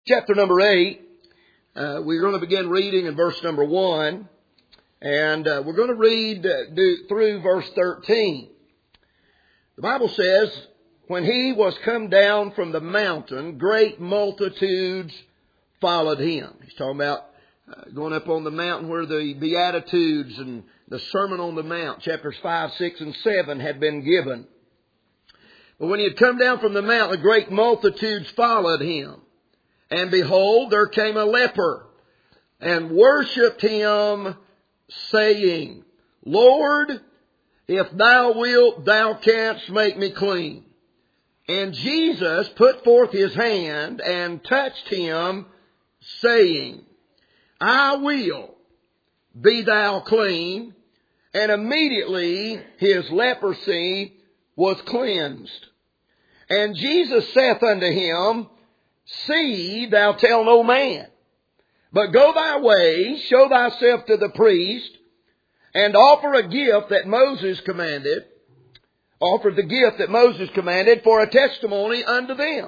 chapter number 8. We're going to begin reading in verse number 1. And we're going to read through verse 13. The Bible says, when he was come down from the mountain, great multitudes followed him. He's talking about going up on the mountain where the Beatitudes and the Sermon on the Mount, chapters 5, 6, and 7 had been given. But when he had come down from the mountain, great multitudes followed him. And behold, there came a leper and worshipped him, saying, Lord, if thou wilt, thou canst make me clean. And Jesus put forth his hand and touched him, saying, I will, be thou clean. And immediately his leprosy was cleansed. And Jesus saith unto him, See thou tell no man, but go thy way, show thyself to the priest, and offer a gift that Moses commanded. Offer the gift that Moses commanded for a testimony unto them.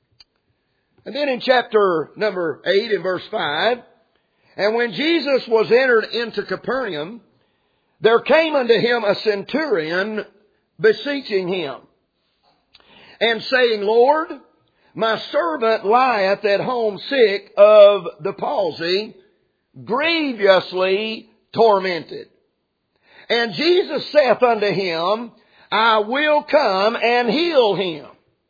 And then in chapter number 8 and verse 5, And when Jesus was entered into Capernaum, there came unto him a centurion beseeching him, and saying, Lord, my servant lieth at home sick of the palsy, grievously tormented. And Jesus saith unto him, I will come and heal him.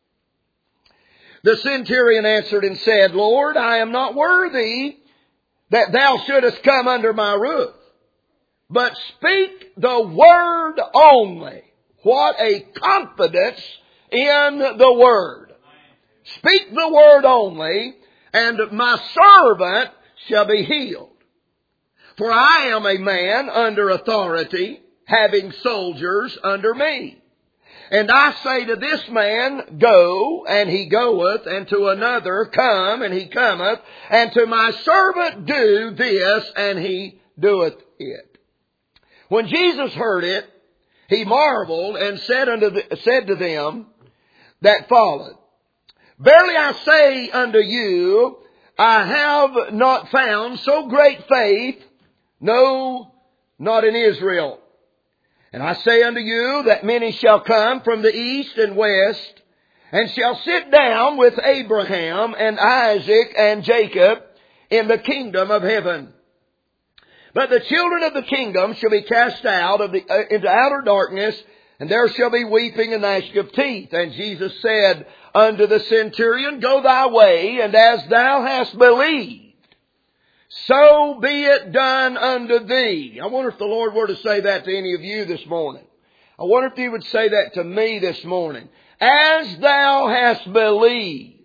The centurion answered and said, Lord, I am not worthy that thou shouldest come under my roof, but speak the word only. What a confidence in the word. Speak the word only, and my servant shall be healed. For I am a man under authority, having soldiers under me. And I say to this man, Go, and he goeth, and to another, Come, and he cometh, and to my servant, Do this, and he doeth it. When Jesus heard it, he marveled, and said to them that followed, Verily I say unto you, I have not found so great faith, no, not in Israel. And I say unto you that many shall come from the east and west, and shall sit down with Abraham and Isaac and Jacob in the kingdom of heaven. But the children of the kingdom shall be cast out into outer darkness, and there shall be weeping and gnashing of teeth. And Jesus said unto the centurion, Go thy way, and as thou hast believed, so be it done unto thee. I wonder if the Lord were to say that to any of you this morning. I wonder if He would say that to me this morning. As thou hast believed,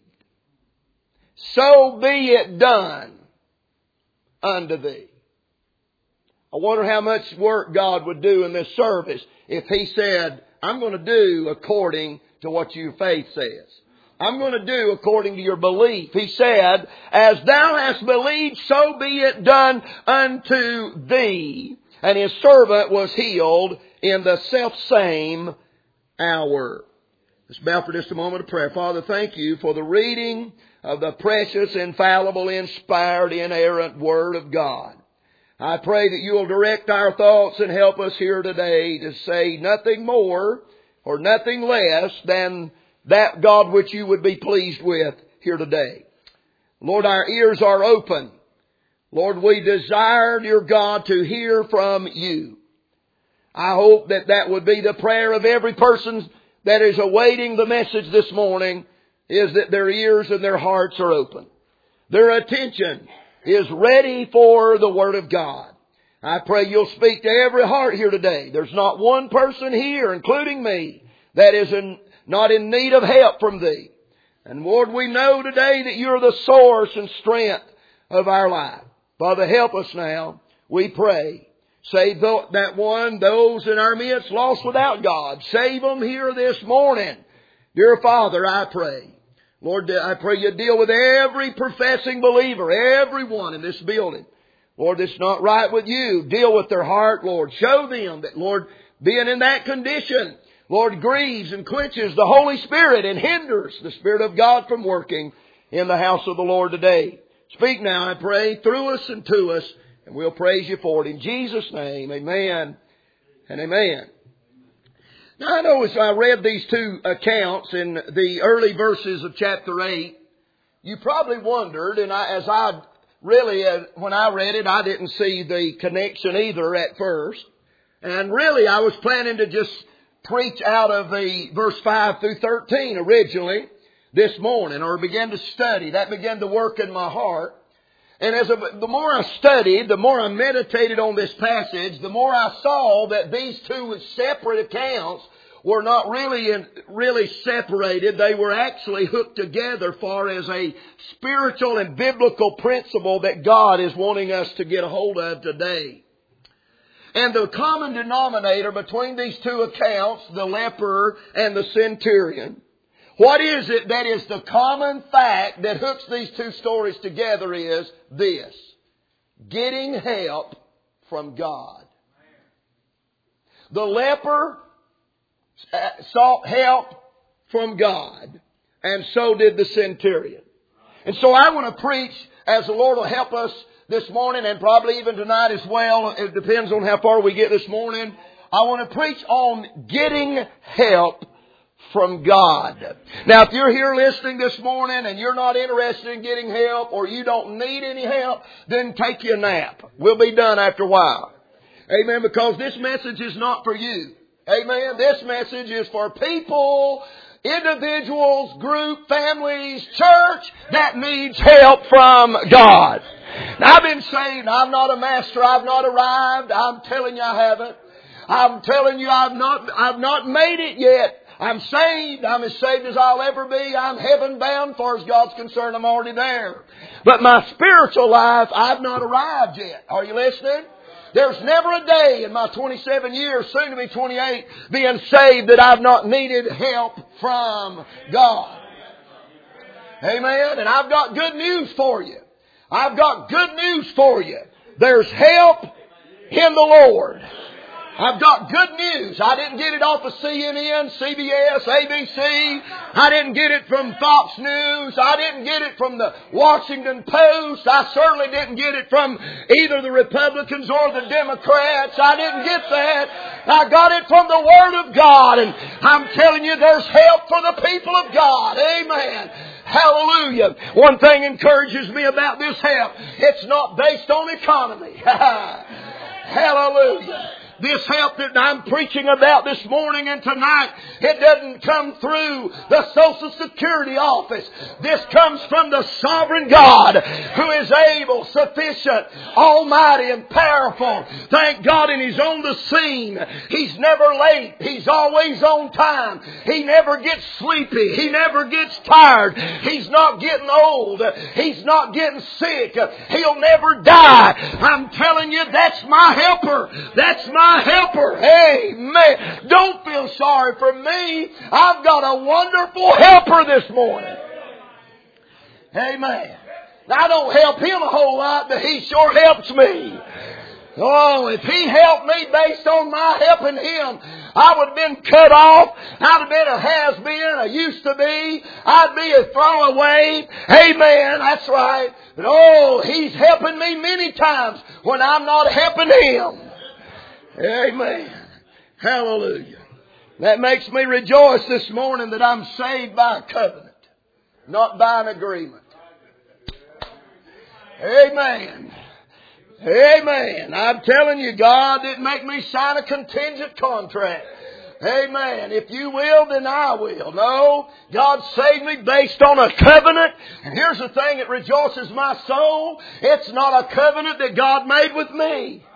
so be it done unto thee. I wonder how much work God would do in this service if He said, I'm going to do according to what your faith says. I'm going to do according to your belief. He said, As thou hast believed, so be it done unto thee. And his servant was healed in the selfsame hour. Let's bow for just a moment of prayer. Father, thank you for the reading of the precious, infallible, inspired, inerrant Word of God. I pray that you will direct our thoughts and help us here today to say nothing more or nothing less than that, God, which you would be pleased with here today. Lord, our ears are open. Lord, we desire, dear God, to hear from you. I hope that that would be the prayer of every person that is awaiting the message this morning, is that their ears and their hearts are open. Their attention is ready for the Word of God. I pray you'll speak to every heart here today. There's not one person here, including me, that is not in need of help from Thee. And Lord, we know today that You're the source and strength of our life. Father, help us now, we pray. Save those in our midst lost without God. Save them here this morning. Dear Father, I pray. Lord, I pray you deal with every professing believer, everyone in this building. Lord, that's not right with you. Deal with their heart, Lord. Show them that, Lord, being in that condition, Lord, grieves and quenches the Holy Spirit and hinders the Spirit of God from working in the house of the Lord today. Speak now, I pray, through us and to us, and we'll praise you for it. In Jesus' name, amen and amen. Now I know as I read these two accounts in the early verses of chapter 8, you probably wondered, and when I read it, I didn't see the connection either at first. And really, I was planning to just preach out of the verse 5 through 13 originally this morning, or began to study. That began to work in my heart. And the more I studied, the more I meditated on this passage, the more I saw that these two separate accounts were not really separated. They were actually hooked together far as a spiritual and biblical principle that God is wanting us to get a hold of today. And the common denominator between these two accounts, the leper and the centurion, what is it that is the common fact that hooks these two stories together is this: getting help from God. The leper sought help from God, and so did the centurion. And so I want to preach, as the Lord will help us this morning, and probably even tonight as well. It depends on how far we get this morning. I want to preach on getting help from God. Now, if you're here listening this morning and you're not interested in getting help, or you don't need any help, then take you a nap. We'll be done after a while. Amen. Because this message is not for you. Amen. This message is for people, individuals, group, families, church that needs help from God. Now, I've been saying I'm not a master. I've not arrived. I'm telling you I haven't. I'm telling you I've not made it yet. I'm saved. I'm as saved as I'll ever be. I'm heaven bound. As far as God's concerned, I'm already there. But my spiritual life, I've not arrived yet. Are you listening? There's never a day in my 27 years, soon to be 28, being saved that I've not needed help from God. Amen. And I've got good news for you. I've got good news for you. There's help in the Lord. I've got good news. I didn't get it off of CNN, CBS, ABC. I didn't get it from Fox News. I didn't get it from the Washington Post. I certainly didn't get it from either the Republicans or the Democrats. I didn't get that. I got it from the Word of God. And I'm telling you, there's help for the people of God. Amen. Hallelujah. One thing encourages me about this help. It's not based on economy. Hallelujah. This help that I'm preaching about this morning and tonight, it doesn't come through the Social Security office. This comes from the sovereign God who is able, sufficient, almighty, and powerful. Thank God, and He's on the scene. He's never late. He's always on time. He never gets sleepy. He never gets tired. He's not getting old. He's not getting sick. He'll never die. I'm telling you, that's my helper. That's my helper. Amen. Don't feel sorry for me. I've got a wonderful helper this morning. Amen. Now, I don't help him a whole lot, but he sure helps me. Oh, if he helped me based on my helping him, I would have been cut off. I'd have been a has-been, a used to be. I'd be a throwaway. Amen. That's right. But oh, he's helping me many times when I'm not helping him. Amen. Hallelujah. That makes me rejoice this morning that I'm saved by a covenant, not by an agreement. Amen. Amen. I'm telling you, God didn't make me sign a contingent contract. Amen. If you will, then I will. No, God saved me based on a covenant. And here's the thing that rejoices my soul. It's not a covenant that God made with me.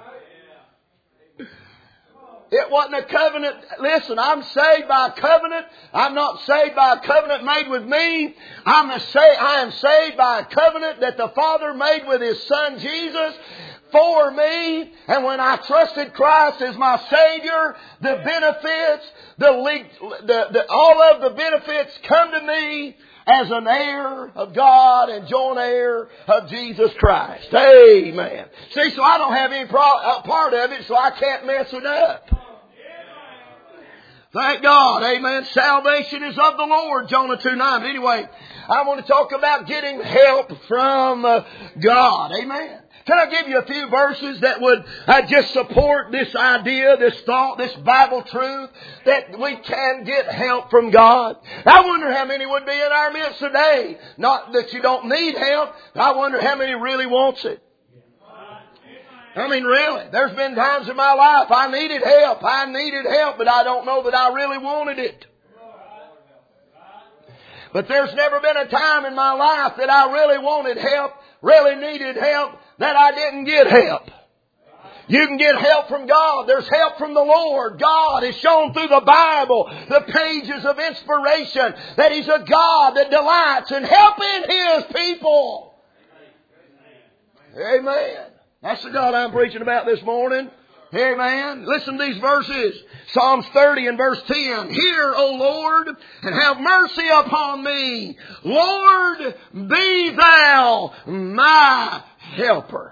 It wasn't a covenant. Listen, I'm saved by a covenant. I'm not saved by a covenant made with me. I am saved by a covenant that the Father made with His Son Jesus for me. And when I trusted Christ as my Savior, the benefits, all of the benefits come to me as an heir of God and joint heir of Jesus Christ. Amen. See, so I don't have any part of it, so I can't mess it up. Thank God. Amen. Salvation is of the Lord. Jonah 2:9. Anyway, I want to talk about getting help from God. Amen. Can I give you a few verses that would just support this idea, this thought, this Bible truth that we can get help from God? I wonder how many would be in our midst today. Not that you don't need help. I wonder how many really wants it. I mean, really, there's been times in my life I needed help, but I don't know that I really wanted it. But there's never been a time in my life that I really wanted help, really needed help, that I didn't get help. You can get help from God. There's help from the Lord. God is shown through the Bible, the pages of inspiration, that He's a God that delights in helping His people. Amen. That's the God I'm preaching about this morning. Amen. Listen to these verses. Psalms 30 and verse 10. Hear, O Lord, and have mercy upon me. Lord, be Thou my helper.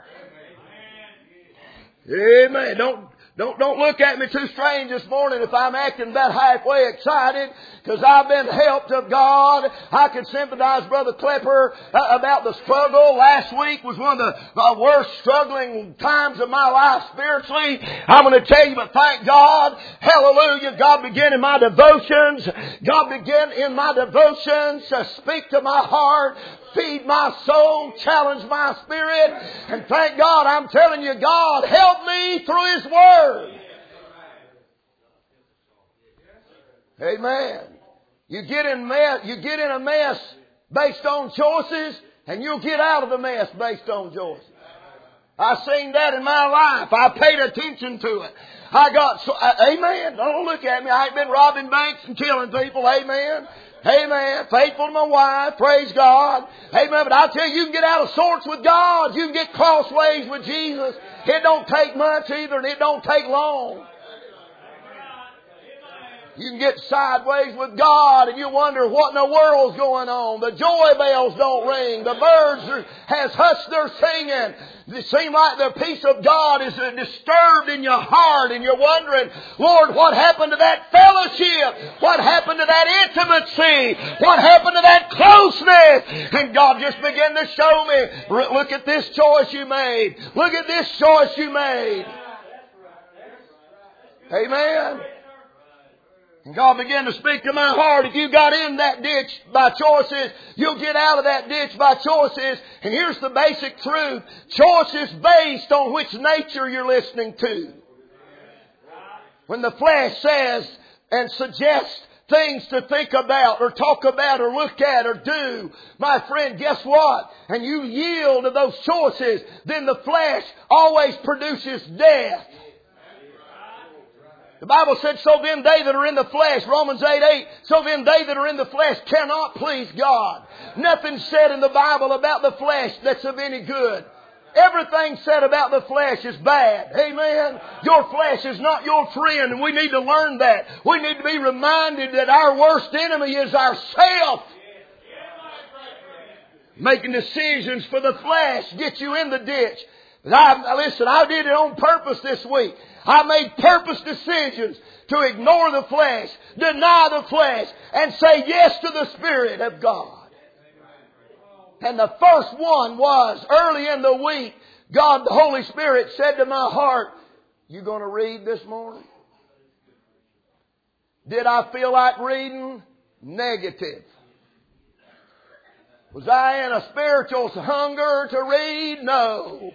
Amen. Don't look at me too strange this morning if I'm acting about halfway excited, because I've been helped of God. I can sympathize, Brother Klepper, about the struggle. Last week was one of the worst struggling times of my life spiritually. I'm going to tell you, but thank God, hallelujah, God began in my devotions. God began in my devotions to speak to my heart, feed my soul, challenge my spirit. And thank God, I'm telling you, God helped me through His Word. Amen. You get in a mess based on choices, and you'll get out of the mess based on choices. I've seen that in my life. I paid attention to it. Amen. Don't look at me. I ain't been robbing banks and killing people. Amen. Amen. Faithful to my wife. Praise God. Amen. But I'll tell you, you can get out of sorts with God. You can get crossways with Jesus. It don't take much either, and it don't take long. You can get sideways with God and you wonder what in the world's going on. The joy bells don't ring. The birds has hushed their singing. It seems like the peace of God is disturbed in your heart, and you're wondering, Lord, what happened to that fellowship? What happened to that intimacy? What happened to that closeness? And God just began to show me, look at this choice you made. Look at this choice you made. Amen. And God began to speak to my heart. If you got in that ditch by choices, you'll get out of that ditch by choices. And here's the basic truth. Choices based on which nature you're listening to. When the flesh says and suggests things to think about or talk about or look at or do, my friend, guess what? And you yield to those choices, then the flesh always produces death. The Bible said, so then they that are in the flesh, Romans 8:8, so then they that are in the flesh cannot please God. Nothing said in the Bible about the flesh that's of any good. Everything said about the flesh is bad. Amen. Your flesh is not your friend, and we need to learn that. We need to be reminded that our worst enemy is ourself. Making decisions for the flesh get you in the ditch. Listen, I did it on purpose this week. I made purpose decisions to ignore the flesh, deny the flesh, and say yes to the Spirit of God. And the first one was early in the week, God, the Holy Spirit, said to my heart, you going to read this morning? Did I feel like reading? Negative. Was I in a spiritual hunger to read? No.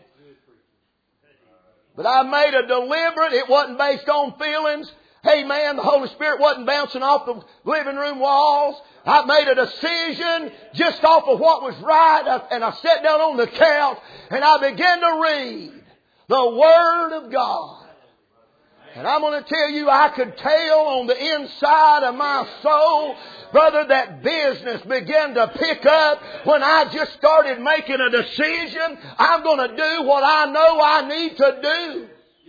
But I made a deliberate, it wasn't based on feelings. Hey man, the Holy Spirit wasn't bouncing off the living room walls. I made a decision just off of what was right, and I sat down on the couch and I began to read the Word of God. And I'm going to tell you, I could tell on the inside of my soul, brother, that business began to pick up when I just started making a decision. I'm going to do what I know I need to do.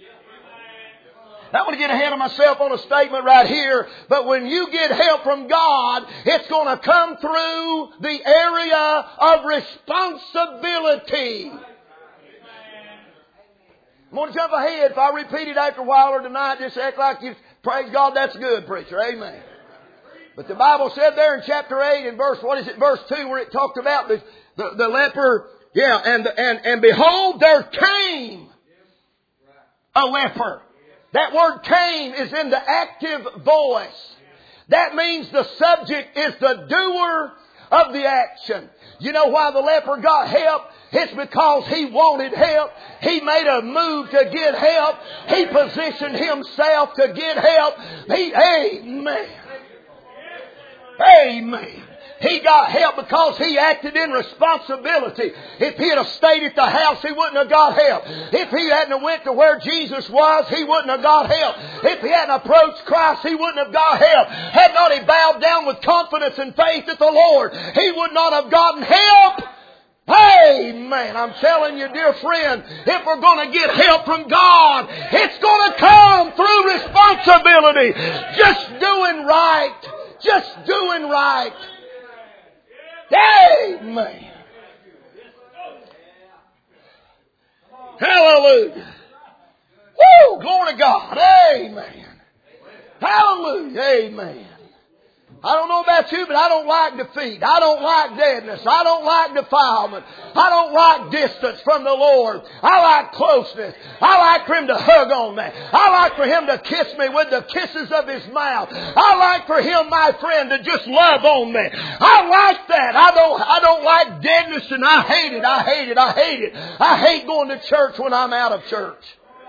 I want to get ahead of myself on a statement right here, but when you get help from God, it's going to come through the area of responsibility. I'm going to jump ahead. If I repeat it after a while or tonight, just act like you've Praise God, that's good, preacher. Amen. But the Bible said there in chapter 8 and verse 2, where it talked about the leper. Yeah, and behold, there came a leper. That word came is in the active voice. That means the subject is the doer of the action. You know why the leper got help? It's because he wanted help. He made a move to get help. He positioned himself to get help. Amen. Amen. He got help because he acted in responsibility. If he had stayed at the house, he wouldn't have got help. If he hadn't went to where Jesus was, he wouldn't have got help. If he hadn't approached Christ, he wouldn't have got help. Had not he bowed down with confidence and faith at the Lord, he would not have gotten help. Amen. I'm telling you, dear friend, if we're going to get help from God, it's going to come through responsibility. Just doing right. Just doing right. Amen. Hallelujah. Woo! Glory to God. Amen. Hallelujah. Amen. I don't know about you, but I don't like defeat. I don't like deadness. I don't like defilement. I don't like distance from the Lord. I like closeness. I like for Him to hug on me. I like for Him to kiss me with the kisses of His mouth. I like for Him, my friend, to just love on me. I like that. I don't like deadness, and I hate it. I hate it. I hate it. I hate going to church when I'm out of church.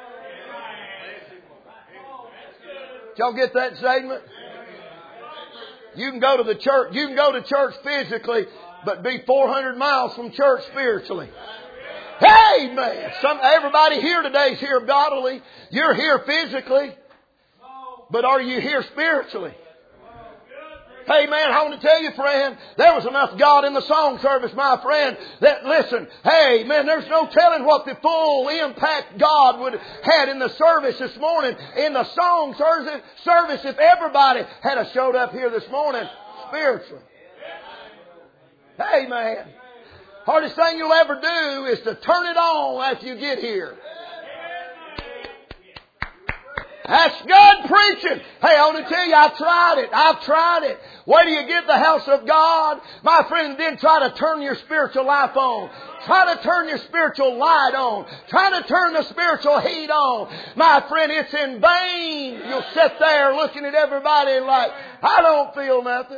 Did y'all get that statement? You can go to the church. You can go to church physically, but be 400 miles from church spiritually. Amen. Everybody here today is here bodily. You're here physically, but are you here spiritually? Hey man, I want to tell you, friend, there was enough God in the song service, my friend, that listen, hey man, there's no telling what the full impact God would have had in the service this morning, in the song service, if everybody had showed up here this morning spiritually. Hey man, hardest thing you'll ever do is to turn it on after you get here. That's good preaching. Hey, I want to tell you, I've tried it. Wait till you get the house of God. My friend, then try to turn your spiritual life on. Try to turn your spiritual light on. Try to turn the spiritual heat on. My friend, it's in vain. You'll sit there looking at everybody like, I don't feel nothing.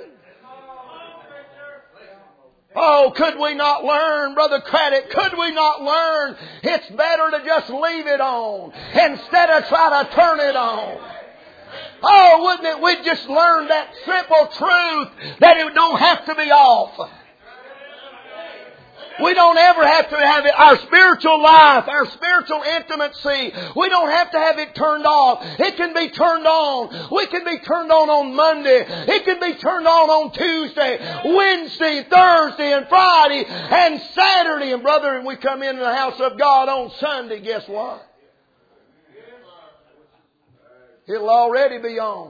Oh, could we not learn, Brother Craddock? Could we not learn? It's better to just leave it on instead of try to turn it on. Oh, wouldn't it? We'd just learn that simple truth that it don't have to be off. We don't ever have to have it, our spiritual life, our spiritual intimacy. We don't have to have it turned off. It can be turned on. We can be turned on Monday. It can be turned on Tuesday, Wednesday, Thursday, and Friday, and Saturday. And brother, we come into the house of God on Sunday. Guess what? It'll already be on.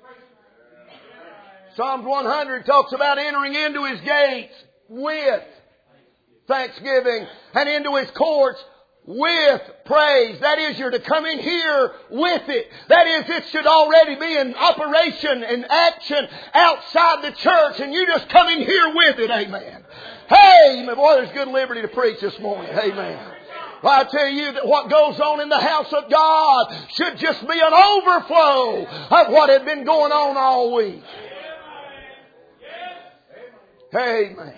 Psalms 100 talks about entering into His gates with thanksgiving and into His courts with praise. That is, you're to come in here with it. That is, it should already be in operation and action outside the church, and you just come in here with it. Amen. Hey, boy, there's good liberty to preach this morning. Amen. Well, I tell you that what goes on in the house of God should just be an overflow of what had been going on all week. Amen.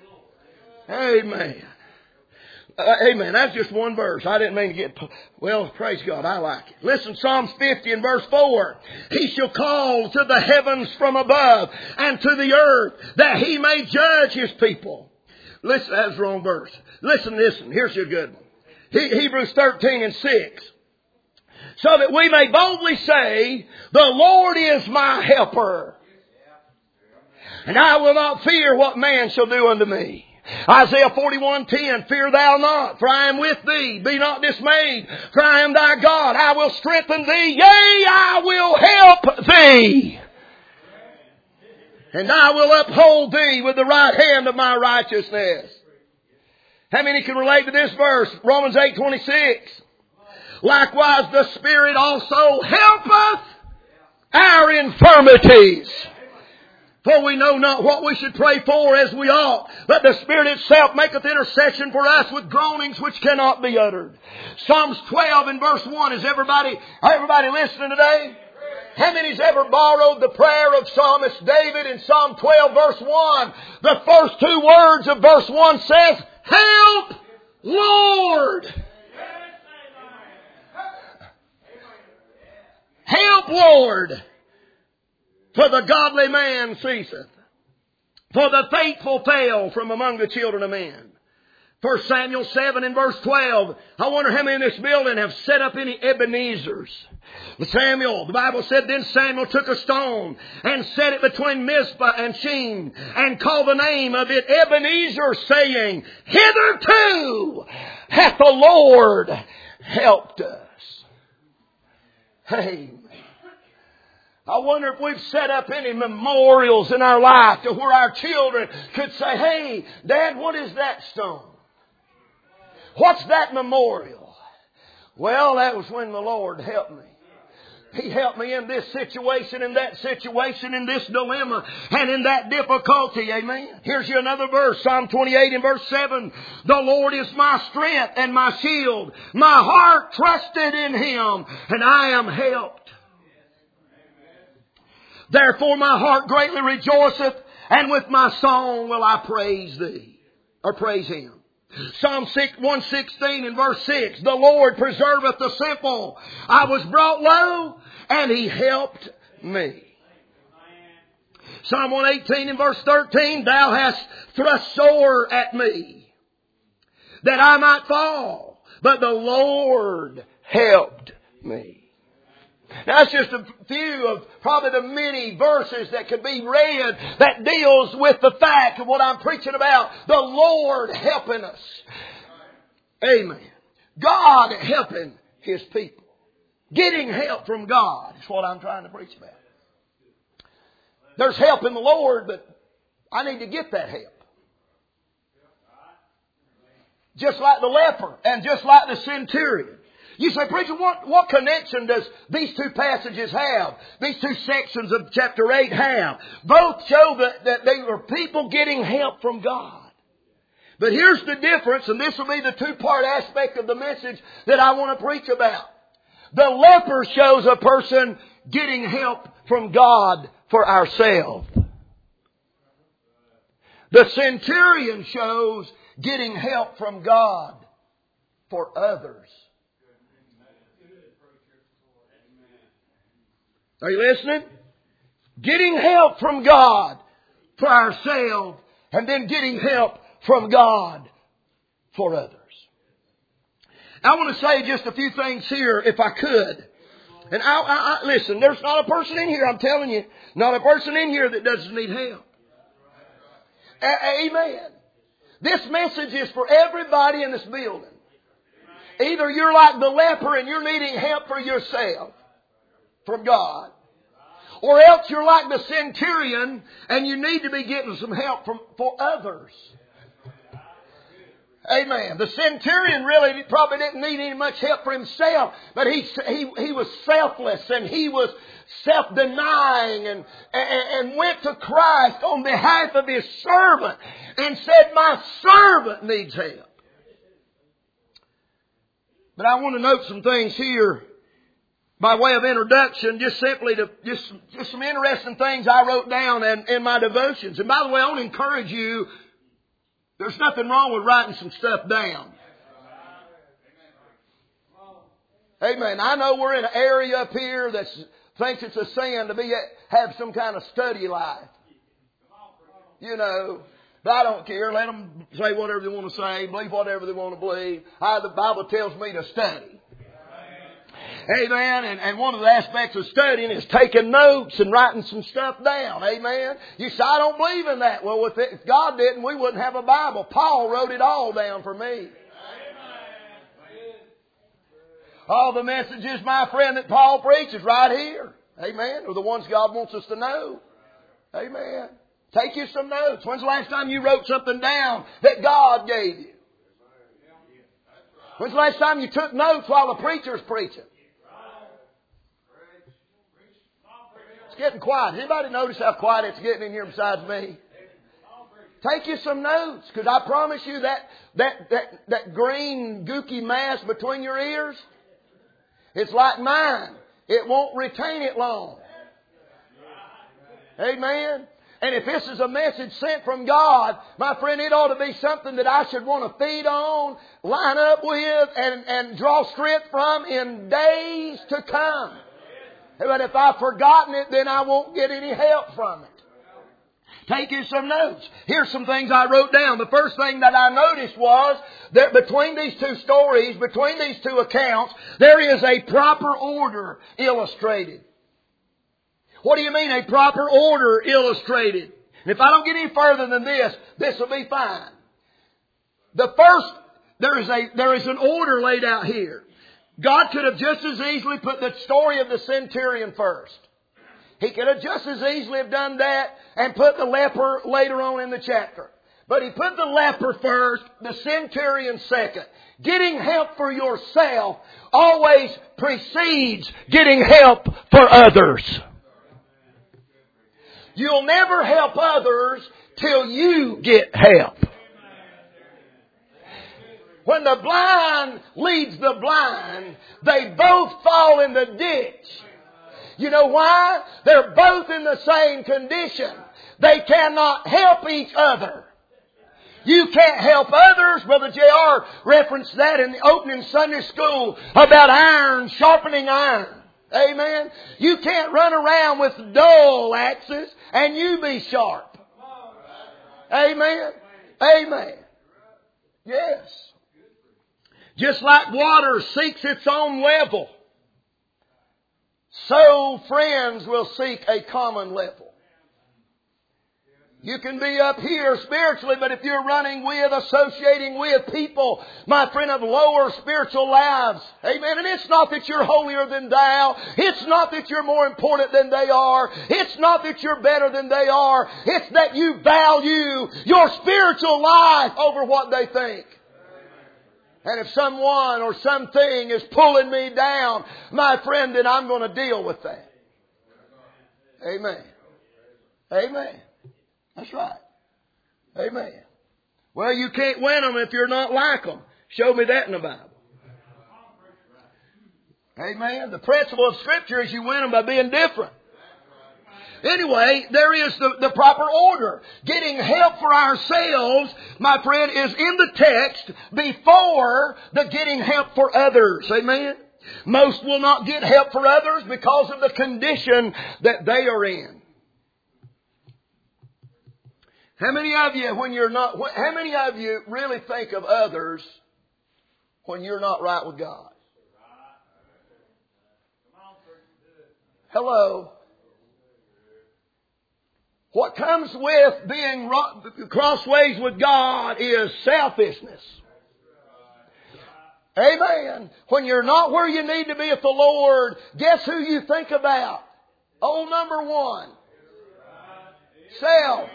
Amen. Amen. That's just one verse. I didn't mean to get... Well, praise God. I like it. Listen, Psalms 50 and verse 4. He shall call to the heavens from above and to the earth that He may judge His people. Listen, that's the wrong verse. Listen. Here's your good one. Hebrews 13 and 6. So that we may boldly say, the Lord is my helper. And I will not fear what man shall do unto me. Isaiah 41:10, fear thou not, for I am with thee. Be not dismayed, for I am thy God. I will strengthen thee, yea, I will help thee. And I will uphold thee with the right hand of my righteousness. How many can relate to this verse? Romans 8:26. Likewise the Spirit also helpeth our infirmities. For we know not what we should pray for as we ought, but the Spirit itself maketh intercession for us with groanings which cannot be uttered. Psalms 12 and verse 1. Is everybody listening today? How many's ever borrowed the prayer of Psalmist David in Psalm 12 verse 1? The first two words of verse 1 says, Help, Lord! Help, Lord! For the godly man ceaseth. For the faithful fail from among the children of men. 1 Samuel 7 and verse 12. I wonder how many in this building have set up any Ebenezers. The Bible said, Then Samuel took a stone and set it between Mizpah and Shin and called the name of it Ebenezer, saying, Hitherto hath the Lord helped us. Amen. I wonder if we've set up any memorials in our life to where our children could say, Hey, Dad, what is that stone? What's that memorial? Well, that was when the Lord helped me. He helped me in this situation, in that situation, in this dilemma, and in that difficulty. Amen. Here's you another verse, Psalm 28 and verse 7. The Lord is my strength and my shield. My heart trusted in Him, and I am helped. Therefore my heart greatly rejoiceth, and with my song will I praise Thee, or praise Him. Psalm 116 and verse 6. The Lord preserveth the simple. I was brought low, and He helped me. Psalm 118 and verse 13. Thou hast thrust sore at me, that I might fall, but the Lord helped me. Now that's just a few of probably the many verses that could be read that deals with the fact of what I'm preaching about. The Lord helping us. Amen. God helping His people. Getting help from God is what I'm trying to preach about. There's help in the Lord, but I need to get that help. Just like the leper and just like the centurion. You say, Preacher, what connection does these two passages have? These two sections of chapter 8 have? Both show that they were people getting help from God. But here's the difference, and this will be the two-part aspect of the message that I want to preach about. The leper shows a person getting help from God for ourselves. The centurion shows getting help from God for others. Are you listening? Getting help from God for ourselves, and then getting help from God for others. I want to say just a few things here, if I could. And listen, there's not a person in here, I'm telling you, not a person in here that doesn't need help. Amen. This message is for everybody in this building. Either you're like the leper and you're needing help for yourself from God, or else you're like the centurion and you need to be getting some help for others. Amen. The centurion really probably didn't need any much help for himself, but he was selfless and he was self-denying and went to Christ on behalf of his servant and said, My servant needs help. But I want to note some things here by way of introduction, just simply to just some interesting things I wrote down in my devotions. And by the way, I want to encourage you, there's nothing wrong with writing some stuff down. Amen. I know we're in an area up here that thinks it's a sin to have some kind of study life. You know, but I don't care. Let them say whatever they want to say, believe whatever they want to believe. The Bible tells me to study. Amen. And one of the aspects of studying is taking notes and writing some stuff down. Amen. You say, I don't believe in that. Well, if God didn't, we wouldn't have a Bible. Paul wrote it all down for me. All the messages, my friend, that Paul preaches right here. Amen. Are the ones God wants us to know. Amen. Take you some notes. When's the last time you wrote something down that God gave you? When's the last time you took notes while the preacher's preaching? It's getting quiet. Anybody notice how quiet it's getting in here besides me? Take you some notes, because I promise you that green gooky mass between your ears, it's like mine. It won't retain it long. Amen. And if this is a message sent from God, my friend, it ought to be something that I should want to feed on, line up with, and draw strength from in days to come. But if I've forgotten it, then I won't get any help from it. Take you some notes. Here's some things I wrote down. The first thing that I noticed was that between these two stories, between these two accounts, there is a proper order illustrated. What do you mean, a proper order illustrated? And if I don't get any further than this will be fine. The first, there is an order laid out here. God could have just as easily put the story of the centurion first. He could have just as easily have done that and put the leper later on in the chapter. But He put the leper first, the centurion second. Getting help for yourself always precedes getting help for others. You'll never help others till you get help. When the blind leads the blind, they both fall in the ditch. You know why? They're both in the same condition. They cannot help each other. You can't help others. Brother J.R. referenced that in the opening Sunday school about iron sharpening iron. Amen. You can't run around with dull axes and you be sharp. Amen. Amen. Yes. Just like water seeks its own level, so friends will seek a common level. You can be up here spiritually, but if you're running with, associating with people, my friend, of lower spiritual lives, amen, and it's not that you're holier than thou. It's not that you're more important than they are. It's not that you're better than they are. It's that you value your spiritual life over what they think. And if someone or something is pulling me down, my friend, then I'm going to deal with that. Amen. Amen. That's right. Amen. Well, you can't win them if you're not like them. Show me that in the Bible. Amen. The principle of Scripture is you win them by being different. Anyway, there is the proper order. Getting help for ourselves, my friend, is in the text before the getting help for others. Amen. Most will not get help for others because of the condition that they are in. How many of you, how many of you really think of others when you're not right with God? Hello. What comes with being crossways with God is selfishness. Amen. When you're not where you need to be with the Lord, guess who you think about? Oh, number one. Self.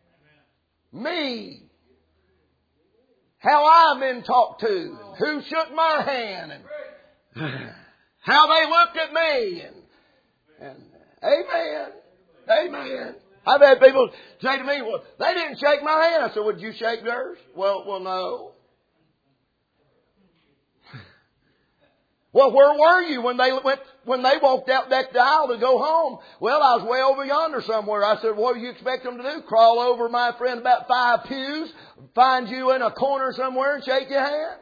Me. How I've been talked to. Who shook my hand. And how they looked at me. And amen. Amen. I've had people say to me, well, they didn't shake my hand. I said, well, did you shake theirs? Well, no. Well, where were you when they walked out that aisle to go home? Well, I was way over yonder somewhere. I said, what do you expect them to do? Crawl over, my friend, about 5 pews, find you in a corner somewhere and shake your hand?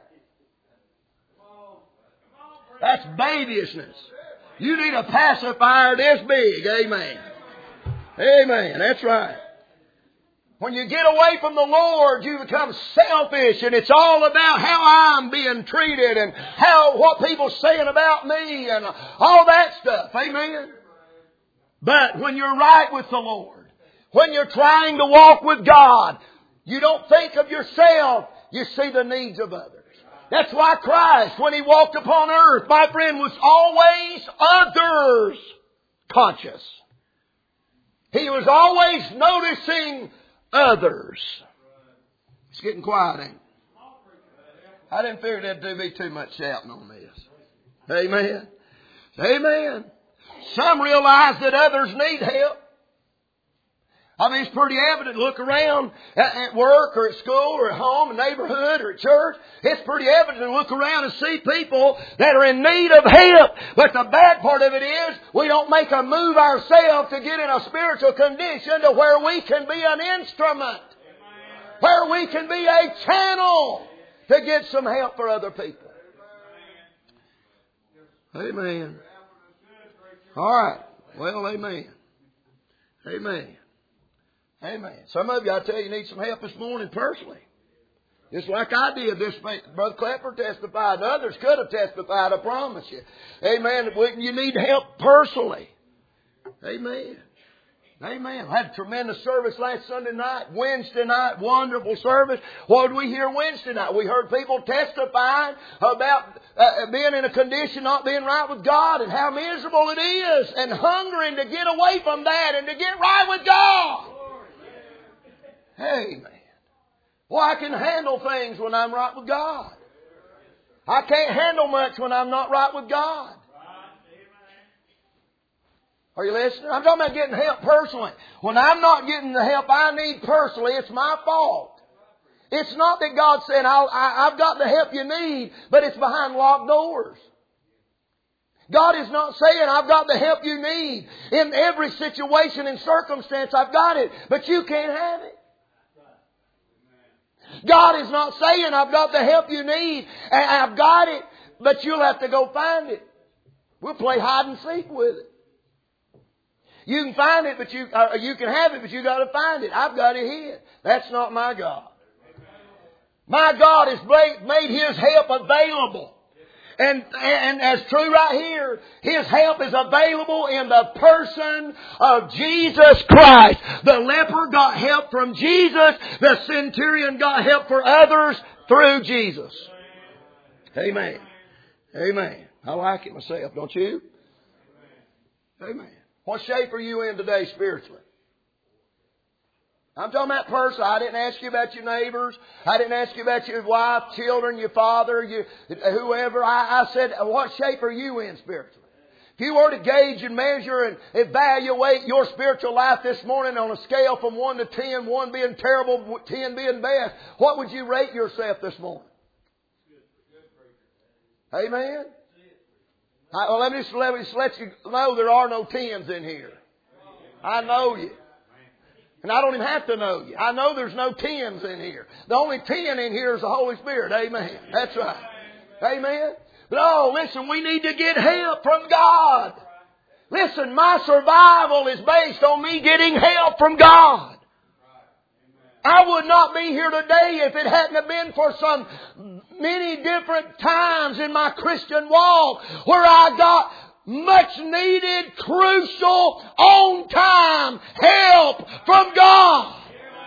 That's babyishness. You need a pacifier this big. Amen. Amen. That's right. When you get away from the Lord, you become selfish, and it's all about how I'm being treated and what people are saying about me and all that stuff. Amen. But when you're right with the Lord, when you're trying to walk with God, you don't think of yourself. You see the needs of others. That's why Christ, when He walked upon earth, my friend, was always others conscious. He was always noticing others. It's getting quiet, ain't it? I didn't figure there'd be too much shouting on this. Amen. Amen. Some realize that others need help. I mean, it's pretty evident. Look around at work or at school or at home, a neighborhood or at church. It's pretty evident to look around and see people that are in need of help. But the bad part of it is we don't make a move ourselves to get in a spiritual condition to where we can be an instrument. Where we can be a channel to get some help for other people. Amen. All right. Well, amen. Amen. Amen. Some of you, I tell you, need some help this morning personally. Just like I did. This Brother Klepper testified. And others could have testified, I promise you. Amen. You need help personally. Amen. Amen. I had a tremendous service last Sunday night. Wednesday night, wonderful service. What did we hear Wednesday night? We heard people testifying about being in a condition not being right with God and how miserable it is and hungering to get away from that and to get right with God. Amen. Well, I can handle things when I'm right with God. I can't handle much when I'm not right with God. Are you listening? I'm talking about getting help personally. When I'm not getting the help I need personally, it's my fault. It's not that God said, I've got the help you need, but it's behind locked doors. God is not saying, I've got the help you need. In every situation and circumstance, I've got it, but you can't have it. God is not saying, I've got the help you need, and I've got it, but you'll have to go find it. We'll play hide and seek with it. You can find it, but you can have it, but you got to find it. I've got it here. That's not my God. My God has made His help available. And as true right here, His help is available in the person of Jesus Christ. The leper got help from Jesus. The centurion got help for others through Jesus. Amen. Amen. I like it myself, don't you? Amen. What shape are you in today spiritually? I'm talking about personal. I didn't ask you about your neighbors. I didn't ask you about your wife, children, your father, whoever. I said, what shape are you in spiritually? If you were to gauge and measure and evaluate your spiritual life this morning on a scale from 1 to 10, 1 being terrible, 10 being best, what would you rate yourself this morning? Amen? Well, let me just let you know there are no 10s in here. I know you. And I don't even have to know you. I know there's no 10s in here. The only 10 in here is the Holy Spirit. Amen. That's right. Amen. But listen, we need to get help from God. Listen, my survival is based on me getting help from God. I would not be here today if it hadn't have been for some many different times in my Christian walk where I got much needed, crucial, on time help from God.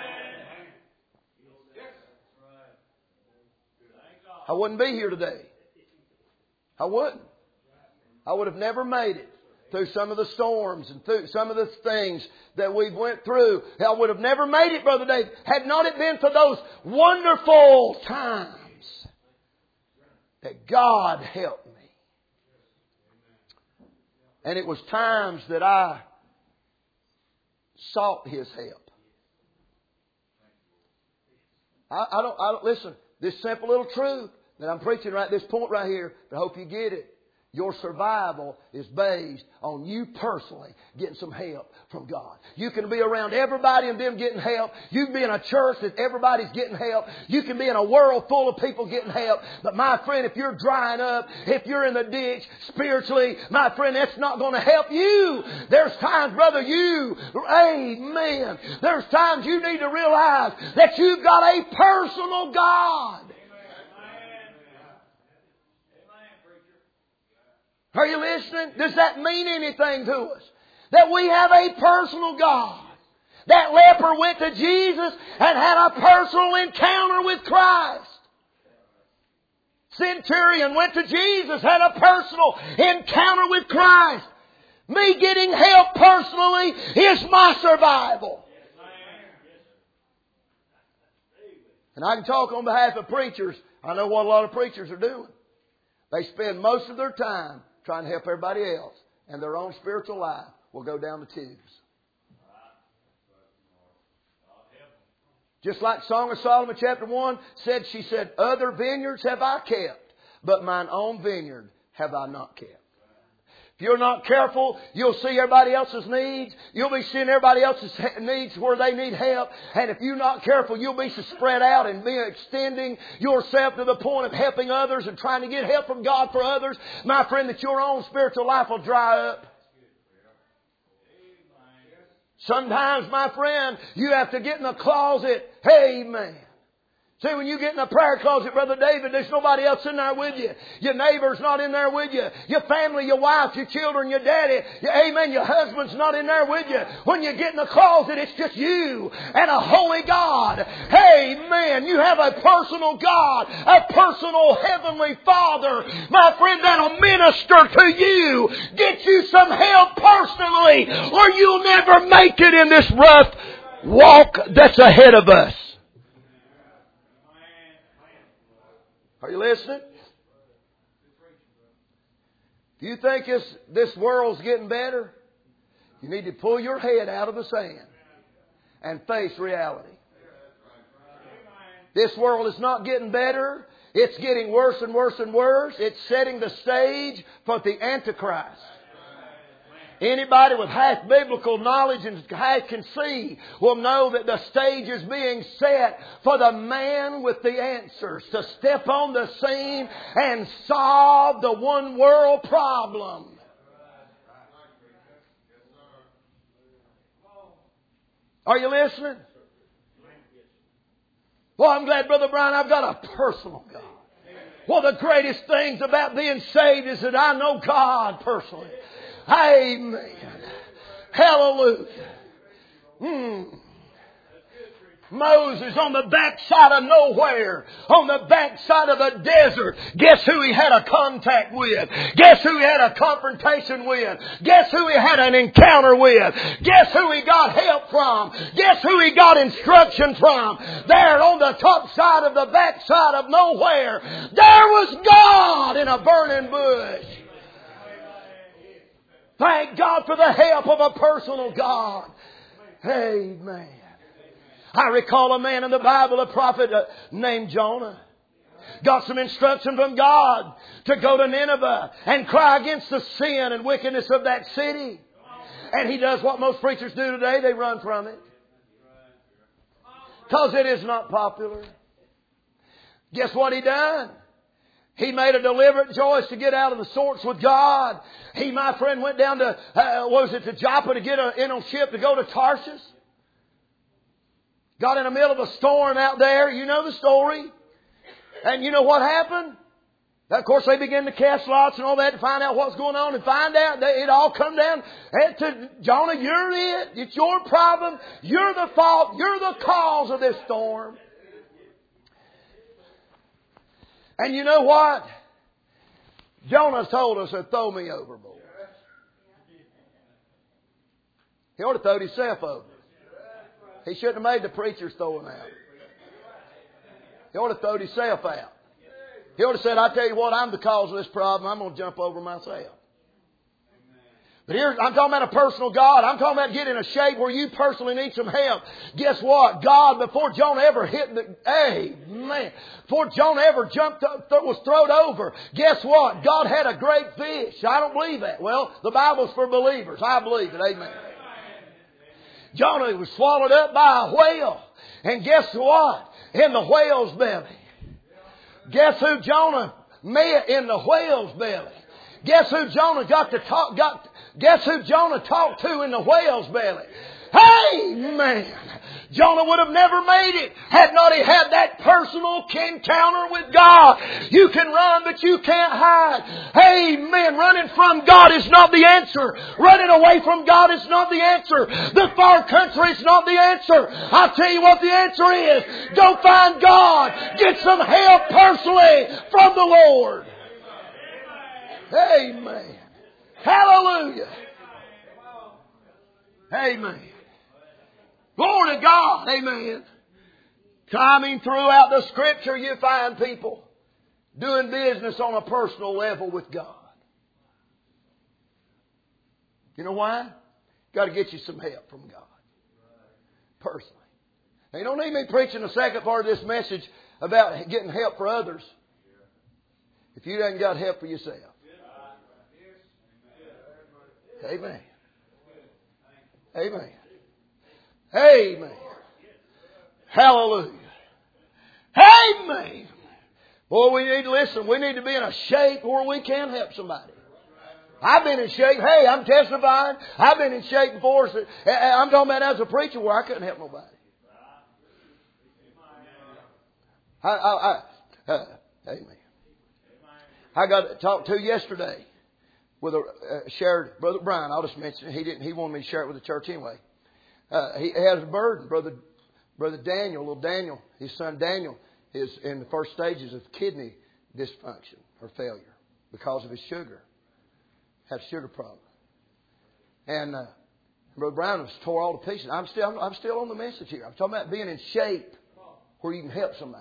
I wouldn't be here today. I wouldn't. I would have never made it through some of the storms and through some of the things that we went through. I would have never made it, Brother Dave, had not it been for those wonderful times that God helped me. And it was times that I sought His help. I don't listen, this simple little truth that I'm preaching right this point right here, but I hope you get it. Your survival is based on you personally getting some help from God. You can be around everybody and them getting help. You can be in a church that everybody's getting help. You can be in a world full of people getting help. But my friend, if you're drying up, if you're in the ditch spiritually, my friend, that's not going to help you. There's times, brother, amen. There's times you need to realize that you've got a personal God. Are you listening? Does that mean anything to us? That we have a personal God. That leper went to Jesus and had a personal encounter with Christ. Centurion went to Jesus, had a personal encounter with Christ. Me getting help personally is my survival. And I can talk on behalf of preachers. I know what a lot of preachers are doing. They spend most of their time trying to help everybody else. and their own spiritual life will go down the tubes. Just like Song of Solomon chapter 1 said, she said, other vineyards have I kept, but mine own vineyard have I not kept. If you're not careful, you'll see everybody else's needs. You'll be seeing everybody else's needs where they need help. And if you're not careful, you'll be so spread out and be extending yourself to the point of helping others and trying to get help from God for others. My friend, that your own spiritual life will dry up. Sometimes, my friend, you have to get in the closet. Amen. See, when you get in a prayer closet, Brother David, there's nobody else in there with you. Your neighbor's not in there with you. Your family, your wife, your children, your daddy, amen, your husband's not in there with you. When you get in the closet, it's just you and a holy God. Amen. You have a personal God, a personal heavenly Father. My friend, that'll minister to you. Get you some help personally, or you'll never make it in this rough walk that's ahead of us. Are you listening? Do you think this world's getting better? You need to pull your head out of the sand and face reality. This world is not getting better. It's getting worse and worse and worse. It's setting the stage for the Antichrist. Anybody with half biblical knowledge and half can see will know that the stage is being set for the man with the answers to step on the scene and solve the one world problem. Are you listening? Well, I'm glad, Brother Brian, I've got a personal God. Well, the greatest things about being saved is that I know God personally. Amen. Hallelujah. Moses on the backside of nowhere, on the backside of the desert. Guess who he had a contact with? Guess who he had a confrontation with? Guess who he had an encounter with? Guess who he got help from? Guess who he got instruction from? There on the top side of the backside of nowhere, there was God in a burning bush. Thank God for the help of a personal God. Amen. I recall a man in the Bible, a prophet named Jonah. Got some instruction from God to go to Nineveh and cry against the sin and wickedness of that city. And he does what most preachers do today. They run from it. Because it is not popular. Guess what he done? He made a deliberate choice to get out of the sorts with God. He, my friend, went down to, to Joppa to get in a ship to go to Tarshish. Got in the middle of a storm out there. You know the story. And you know what happened? Of course, they began to cast lots and all that to find out what's going on and find out that it all come down to Jonah, you're it. It's your problem. You're the fault. You're the cause of this storm. And you know what? Jonah told us to throw me overboard. He ought to throw himself over. He shouldn't have made the preachers throw him out. He ought to throw himself out. He ought to said, I tell you what, I'm the cause of this problem. I'm going to jump over myself. But here, I'm talking about a personal God. I'm talking about getting in a shape where you personally need some help. Guess what? God, before Jonah ever hit before Jonah ever jumped up, was thrown over, guess what? God had a great fish. I don't believe that. Well, the Bible's for believers. I believe it. Amen. Jonah was swallowed up by a whale. And guess what? In the whale's belly. Guess who Jonah met in the whale's belly? Guess who Jonah Guess who Jonah talked to in the whale's belly? Hey, man! Jonah would have never made it had not he had that personal encounter with God. You can run, but you can't hide. Hey, man, running from God is not the answer. Running away from God is not the answer. The far country is not the answer. I'll tell you what the answer is. Go find God. Get some help personally from the Lord. Amen. Hallelujah. Amen. Glory to God. Amen. Climbing throughout the Scripture, you find people doing business on a personal level with God. You know why? Got to get you some help from God. Personally. Now, you don't need me preaching the second part of this message about getting help for others if you haven't got help for yourself. Amen. Amen. Amen. Hallelujah. Amen. Boy, we need to listen. We need to be in a shape where we can help somebody. I've been in shape. Hey, I'm testifying. I've been in shape before. So I'm talking about as a preacher where I couldn't help nobody. Amen. I got to talk to yesterday with shared Brother Brian. I'll just mention it. He wanted me to share it with the church anyway. He has a burden. Brother Daniel, little Daniel, his son Daniel, is in the first stages of kidney dysfunction or failure because of his sugar. Had a sugar problem. And Brother Brown was tore all to pieces. I'm still on the message here. I'm talking about being in shape where you can help somebody.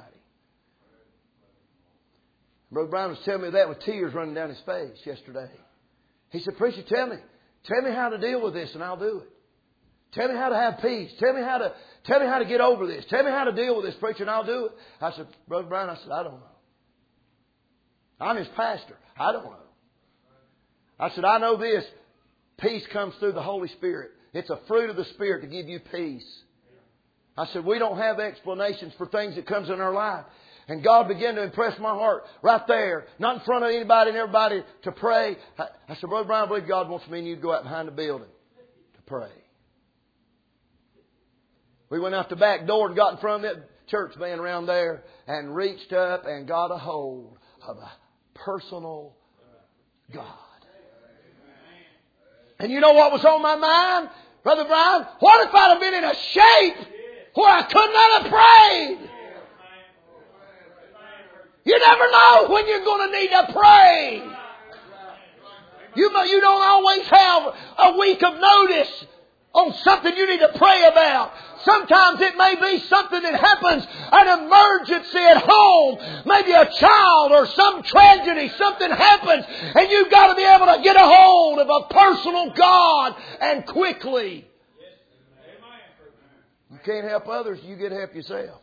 Brother Brown was telling me that with tears running down his face yesterday. He said, "Preacher, tell me how to deal with this, and I'll do it. Tell me how to have peace. Tell me how to get over this. Tell me how to deal with this, preacher, and I'll do it." I said, "Brother Brown," I said, "I don't know. I'm his pastor. I don't know." I said, "I know this. Peace comes through the Holy Spirit. It's a fruit of the Spirit to give you peace." I said, "We don't have explanations for things that comes in our life." And God began to impress my heart right there, not in front of anybody and everybody, to pray. I said, "Brother Brian, I believe God wants me and you to go out behind the building to pray." We went out the back door and got in front of that church van around there and reached up and got a hold of a personal God. And you know what was on my mind, Brother Brian? What if I'd have been in a shape where I could not have prayed? You never know when you're going to need to pray. You don't always have a week of notice on something you need to pray about. Sometimes it may be something that happens, an emergency at home, maybe a child or some tragedy, something happens, and you've got to be able to get a hold of a personal God and quickly. You can't help others, you get help yourself.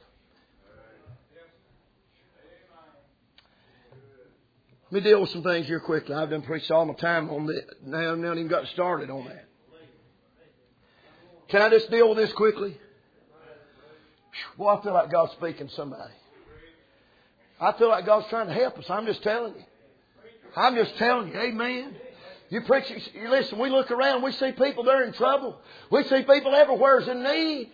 Let me deal with some things here quickly. I've done preached all my time on this. Now I haven't even got started on that. Can I just deal with this quickly? Boy, I feel like God's speaking to somebody. I feel like God's trying to help us. I'm just telling you. I'm just telling you. Amen. You preach, you listen, we look around, we see people, they're in trouble. We see people everywhere's in need.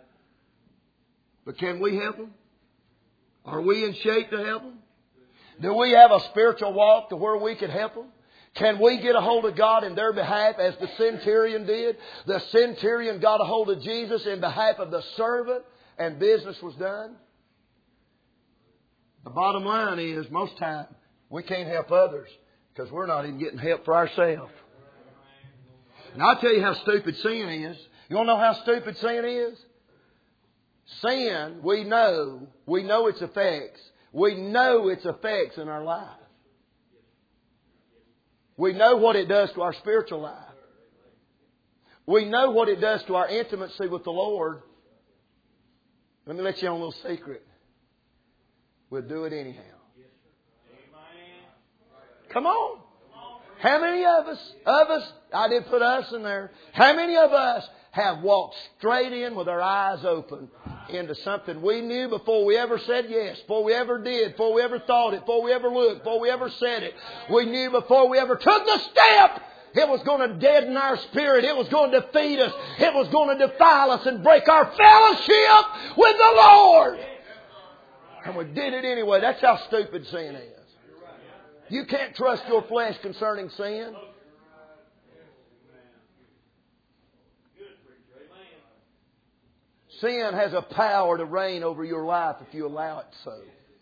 But can we help them? Are we in shape to help them? Do we have a spiritual walk to where we can help them? Can we get a hold of God in their behalf as the centurion did? The centurion got a hold of Jesus in behalf of the servant and business was done. The bottom line is most time we can't help others because we're not even getting help for ourselves. And I'll tell you how stupid sin is. You want to know how stupid sin is? Sin, we know its effects. We know its effects in our life. We know what it does to our spiritual life. We know what it does to our intimacy with the Lord. Let me let you on a little secret. We'll do it anyhow. Come on. How many of us, I did put us in there, how many of us have walked straight in with our eyes open into something we knew before we ever said yes, before we ever did, before we ever thought it, before we ever looked, before we ever said it. We knew before we ever took the step, it was going to deaden our spirit. It was going to defeat us. It was going to defile us and break our fellowship with the Lord. And we did it anyway. That's how stupid sin is. You can't trust your flesh concerning sin. Sin has a power to reign over your life if you allow it so.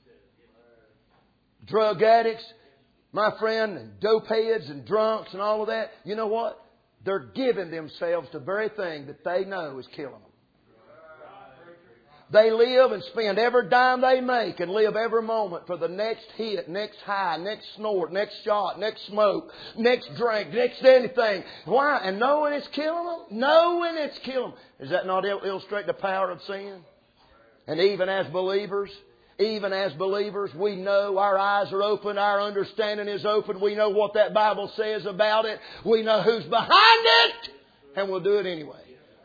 Drug addicts, my friend, and dope heads and drunks and all of that, you know what? They're giving themselves to the very thing that they know is killing them. They live and spend every dime they make and live every moment for the next hit, next high, next snort, next shot, next smoke, next drink, next anything. Why? And knowing it's killing them? Knowing it's killing them. Does that not illustrate the power of sin? And even as believers, we know our eyes are open, our understanding is open. We know what that Bible says about it. We know who's behind it. And we'll do it anyway.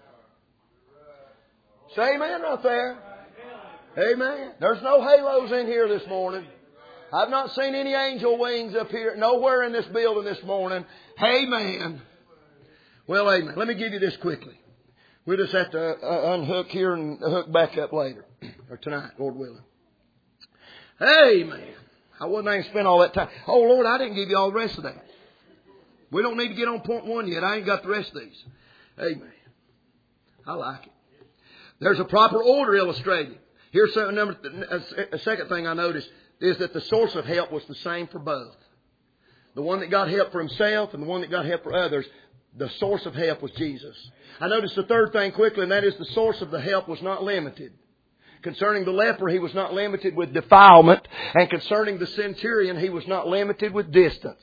Say amen right there. Amen. There's no halos in here this morning. I've not seen any angel wings up here. Nowhere in this building this morning. Amen. Well, amen. Let me give you this quickly. We'll just have to unhook here and hook back up later. Or tonight, Lord willing. Amen. I wouldn't even spend all that time. Oh, Lord, I didn't give you all the rest of that. We don't need to get on point one yet. I ain't got the rest of these. Amen. I like it. There's a proper order illustrated. Here's a second thing I noticed is that the source of help was the same for both. The one that got help for himself and the one that got help for others, the source of help was Jesus. I noticed the third thing quickly, and that is the source of the help was not limited. Concerning the leper, he was not limited with defilement. And concerning the centurion, he was not limited with distance.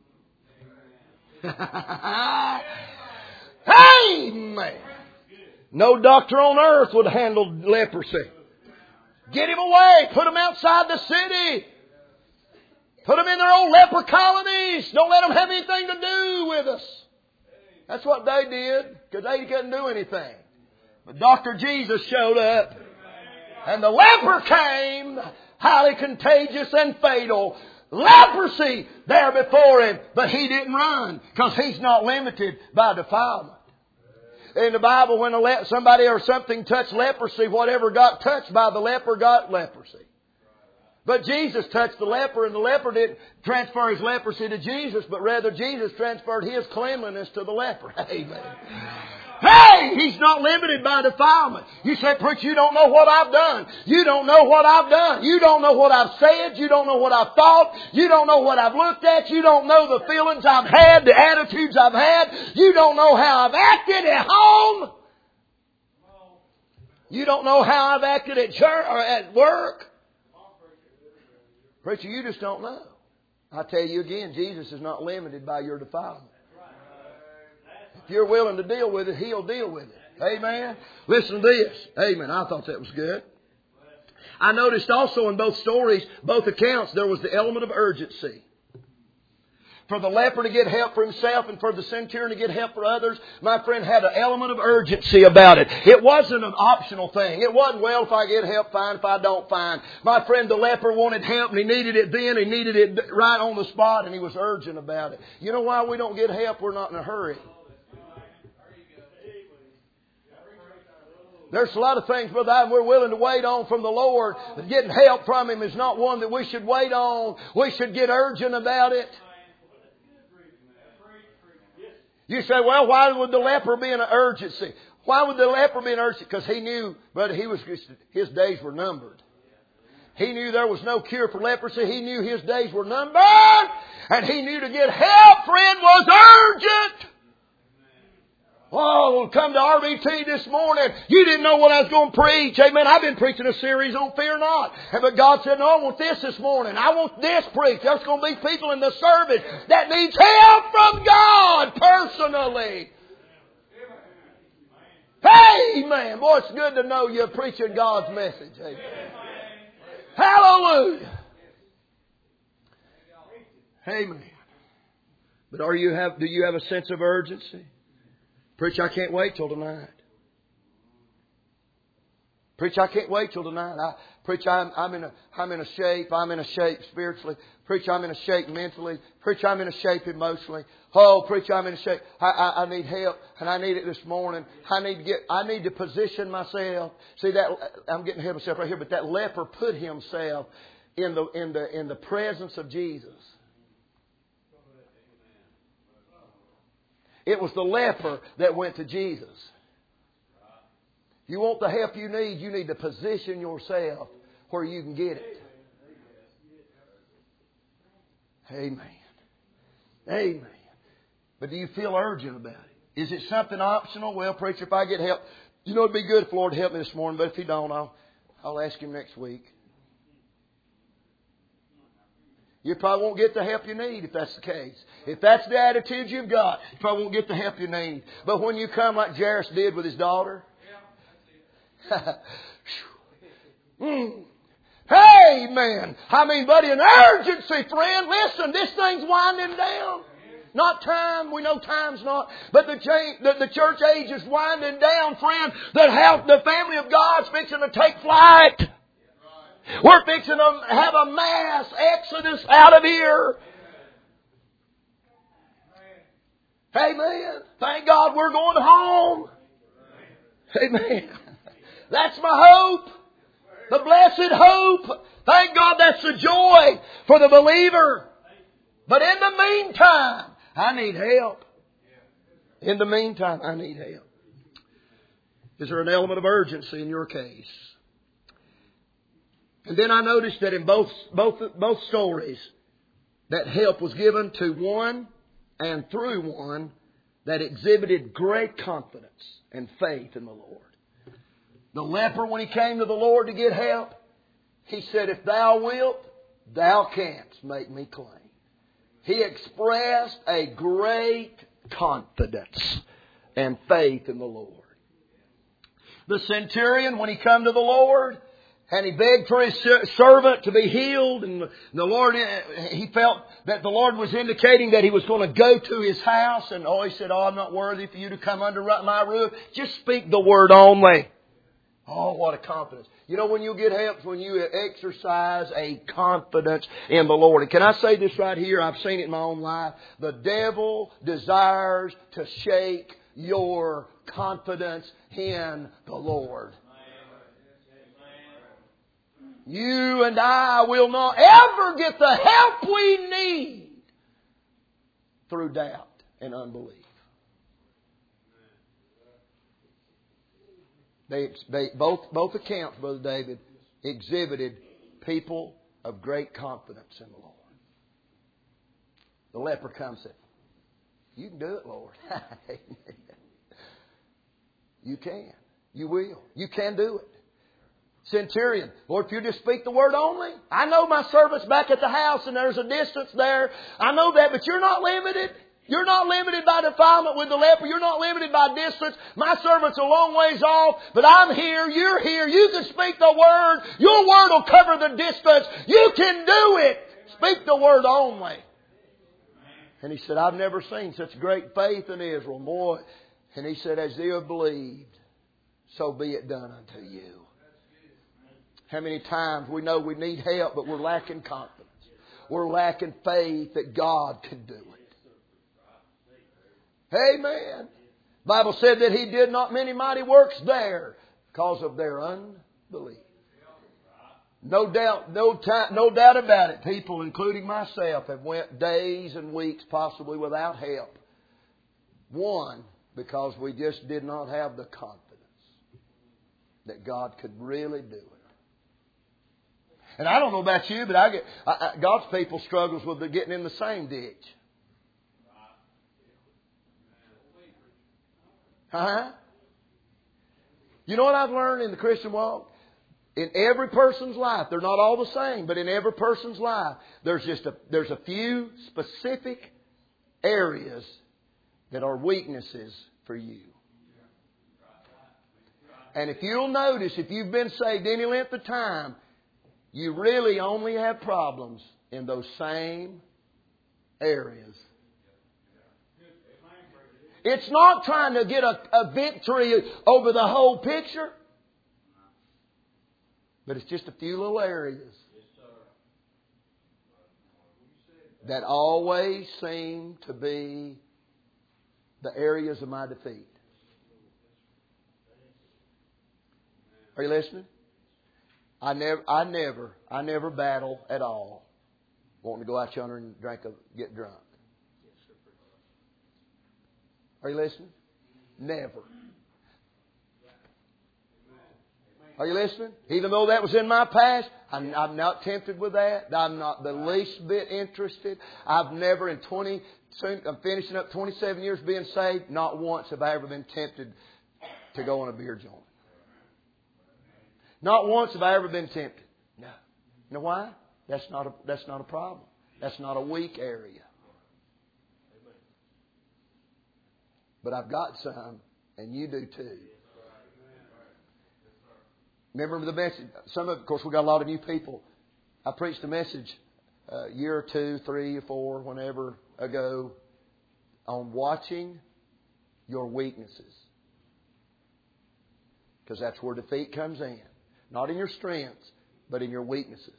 Amen. No doctor on earth would handle leprosy. Get him away. Put him outside the city. Put them in their own leper colonies. Don't let them have anything to do with us. That's what they did, because they couldn't do anything. But Dr. Jesus showed up. And the leper came, highly contagious and fatal. Leprosy there before him. But he didn't run, because he's not limited by defilement. In the Bible, when somebody or something touched leprosy, whatever got touched by the leper got leprosy. But Jesus touched the leper, and the leper didn't transfer his leprosy to Jesus, but rather Jesus transferred his cleanliness to the leper. Amen. Hey, he's not limited by defilement. You say, preacher, you don't know what I've done. You don't know what I've done. You don't know what I've said. You don't know what I've thought. You don't know what I've looked at. You don't know the feelings I've had, the attitudes I've had. You don't know how I've acted at home. You don't know how I've acted at church or at work. Preacher, you just don't know. I tell you again, Jesus is not limited by your defilement. If you're willing to deal with it, He'll deal with it. Amen. Listen to this. Amen. I thought that was good. I noticed also in both stories, both accounts, there was the element of urgency. For the leper to get help for himself and for the centurion to get help for others, my friend, had an element of urgency about it. It wasn't an optional thing. It wasn't, well, if I get help, fine. If I don't, fine. My friend, the leper wanted help and he needed it then. He needed it right on the spot and he was urgent about it. You know why we don't get help? We're not in a hurry. There's a lot of things, Brother Ivan, we're willing to wait on from the Lord. But getting help from Him is not one that we should wait on. We should get urgent about it. You say, well, why would the leper be in an urgency? Why would the leper be in urgency? Because he knew, brother, his days were numbered. He knew there was no cure for leprosy. He knew his days were numbered. And he knew to get help, friend, was urgent. Oh, come to RBT this morning. You didn't know what I was going to preach. Amen. I've been preaching a series on fear not. But God said, no, I want this morning. I want this preached. There's going to be people in the service that needs help from God personally. Amen. Boy, it's good to know you're preaching God's message. Amen. Hallelujah. Amen. But do you have a sense of urgency? Preach, I can't wait till tonight. Preach, I can't wait till tonight. Preach, I'm in a shape. I'm in a shape spiritually. Preach, I'm in a shape mentally. Preach, I'm in a shape emotionally. Oh, preach, I'm in a shape. I need help, and I need it this morning. I need to position myself. See that I'm getting ahead of myself right here, but that leper put himself in the presence of Jesus. It was the leper that went to Jesus. You want the help you need to position yourself where you can get it. Amen. Amen. But do you feel urgent about it? Is it something optional? Well, preacher, if I get help, it'd be good if the Lord help me this morning, but if He don't, I'll ask him next week. You probably won't get the help you need if that's the case. If that's the attitude you've got, you probably won't get the help you need. But when you come like Jairus did with his daughter. Hey, man. I mean, buddy, an urgency, friend. Listen, this thing's winding down. Not time. We know time's not. But the church age is winding down, friend. The family of God's fixing to take flight. We're fixing to have a mass exodus out of here. Amen. Thank God we're going home. Amen. That's my hope. The blessed hope. Thank God that's the joy for the believer. But in the meantime, I need help. In the meantime, I need help. Is there an element of urgency in your case? And then I noticed that in both stories, that help was given to one and through one that exhibited great confidence and faith in the Lord. The leper, when he came to the Lord to get help, he said, if thou wilt, thou canst make me clean. He expressed a great confidence and faith in the Lord. The centurion, when he come to the Lord, and he begged for his servant to be healed. And the Lord, he felt that the Lord was indicating that he was going to go to his house. And he said, I'm not worthy for you to come under my roof. Just speak the word only. Oh, what a confidence. You know when you get help, when you exercise a confidence in the Lord. And can I say this right here? I've seen it in my own life. The devil desires to shake your confidence in the Lord. You and I will not ever get the help we need through doubt and unbelief. Both accounts, Brother David, exhibited people of great confidence in the Lord. The leper comes and said, you can do it, Lord. You can. You will. You can do it. Centurion, Lord, if you just speak the word only. I know my servant's back at the house and there's a distance there. I know that, but you're not limited. You're not limited by defilement with the leper. You're not limited by distance. My servant's a long ways off, but I'm here. You're here. You can speak the word. Your word will cover the distance. You can do it. Speak the word only. And he said, I've never seen such great faith in Israel, boy. And he said, as you have believed, so be it done unto you. How many times we know we need help, but we're lacking confidence. We're lacking faith that God can do it. Amen. The Bible said that He did not many mighty works there because of their unbelief. No doubt about it. People, including myself, have went days and weeks possibly without help. One, because we just did not have the confidence that God could really do it. And I don't know about you, but God's people struggles with getting in the same ditch. You know what I've learned in the Christian walk? In every person's life, they're not all the same, but in every person's life, there's a few specific areas that are weaknesses for you. And if you'll notice, if you've been saved any length of time, you really only have problems in those same areas. It's not trying to get a victory over the whole picture, but it's just a few little areas that always seem to be the areas of my defeat. Are you listening? I never battle at all wanting to go out yonder and get drunk. Are you listening? Never. Are you listening? Even though that was in my past, I'm not tempted with that. I'm not the least bit interested. I've never I'm finishing up 27 years being saved. Not once have I ever been tempted to go on a beer joint. Not once have I ever been tempted. No. You know why? That's not a problem. That's not a weak area. But I've got some, and you do too. Remember the message? Of course, we got a lot of new people. I preached a message a year or 2, 3 or 4, whenever ago, on watching your weaknesses. Because that's where defeat comes in. Not in your strengths, but in your weaknesses.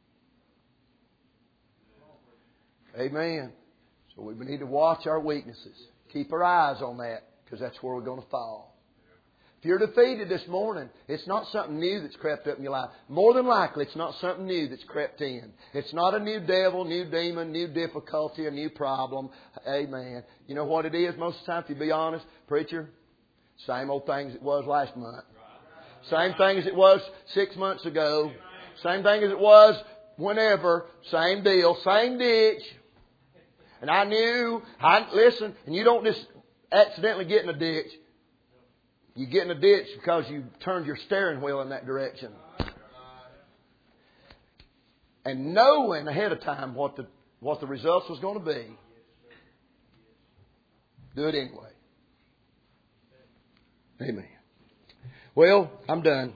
Amen. So we need to watch our weaknesses. Keep our eyes on that, because that's where we're going to fall. If you're defeated this morning, it's not something new that's crept up in your life. More than likely, it's not something new that's crept in. It's not a new devil, new demon, new difficulty, a new problem. Amen. You know what it is most of the time, if you be honest, preacher? Same old thing as it was last month. Same thing as it was 6 months ago. Same thing as it was whenever. Same deal. Same ditch. And listen, and you don't just accidentally get in a ditch. You get in a ditch because you turned your steering wheel in that direction. And knowing ahead of time what the results was going to be. Do it anyway. Amen. Well, I'm done.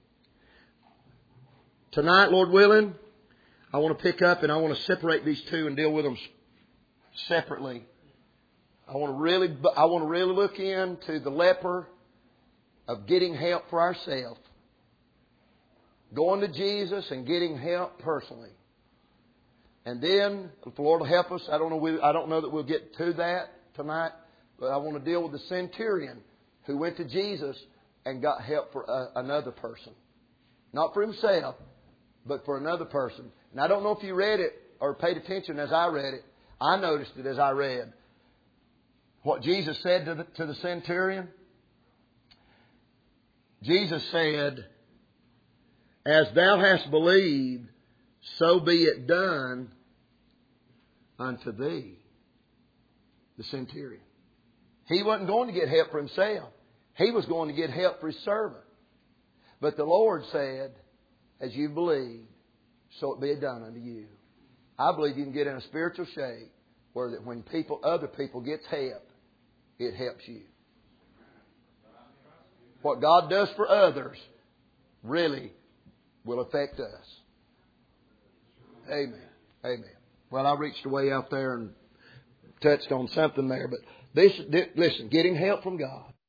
Tonight, Lord willing, I want to pick up and I want to separate these two and deal with them separately. I want to really look into the leper of getting help for ourselves. Going to Jesus and getting help personally. And then, if the Lord will help us, I don't know that we'll get to that tonight, but I want to deal with the centurion who went to Jesus and got help for another person. Not for himself, but for another person. And I don't know if you read it or paid attention as I read it. I noticed it as I read. What Jesus said to the centurion. Jesus said, "As thou hast believed, so be it done unto thee." The centurion. He wasn't going to get help for himself. He was going to get help for his servant. But the Lord said, "As you believe, so it be done unto you." I believe you can get in a spiritual shape where that when other people gets help, it helps you. What God does for others really will affect us. Amen. Amen. Well, I reached way out there and touched on something there, but listen, getting help from God.